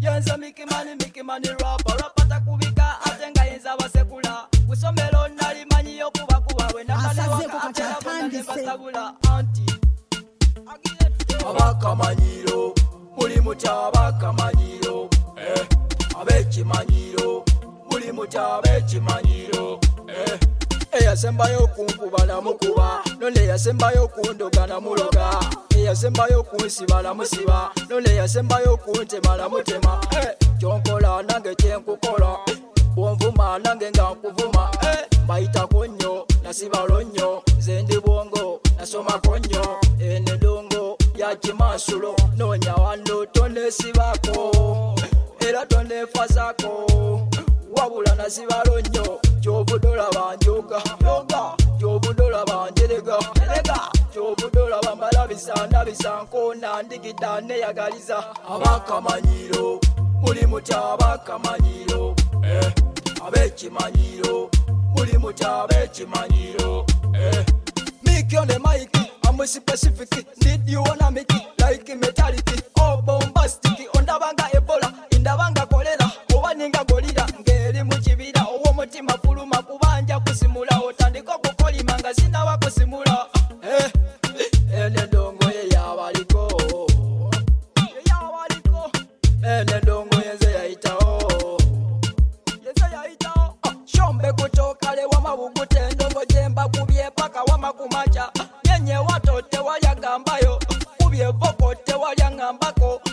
Yenza Mickey Money rapper takubika atenga yenza basekula kusomero nali manyi yokuba kuba we nakalewaka atera bonane basabula anti abakamanyiro muli mutya abakamanyiro abekimanyiro muli mutya abekimanyiro eyasembayo kunkubala mukuba none yasembayo kundogana muloga eyasembayo kunsibala musiba none yasembayo kuntemala mutema kyonkola nange kyenkukola bwonvuma nange nga nkuvuma mbayitako nnyo nasibalo nnyo nze ndi bwongo nasomako nnyo enedongo yakimansulo nonya wano tonesibako era tonefasako wabula nasibalo nnyo gyobudola banjoga gyobudola banjerega gyobudola bambalabisa ndabisa nkona ndigida neyagaliza abakamanyiro muli mutya abakamanyiro abekimanyiro muli mutya abekimanyiro Mickey on the mic, I'm more specific. Need you wanna make it like metallic? Oh bombastic, on the banga Ebola, in the banga cholera, owaninga gorilla, ngeli muchibira, owo mutima fuluma kubanja kusimula, otandika kukoli mangazina wa kusimula. Ene dongo ye yawaliko, ene dongo yenze yaitao, shombe kutoka lewa mabugute ndongo jemba kubye paka wama kumacha nyenye watote walya gambayo kubye voko te walya ngambako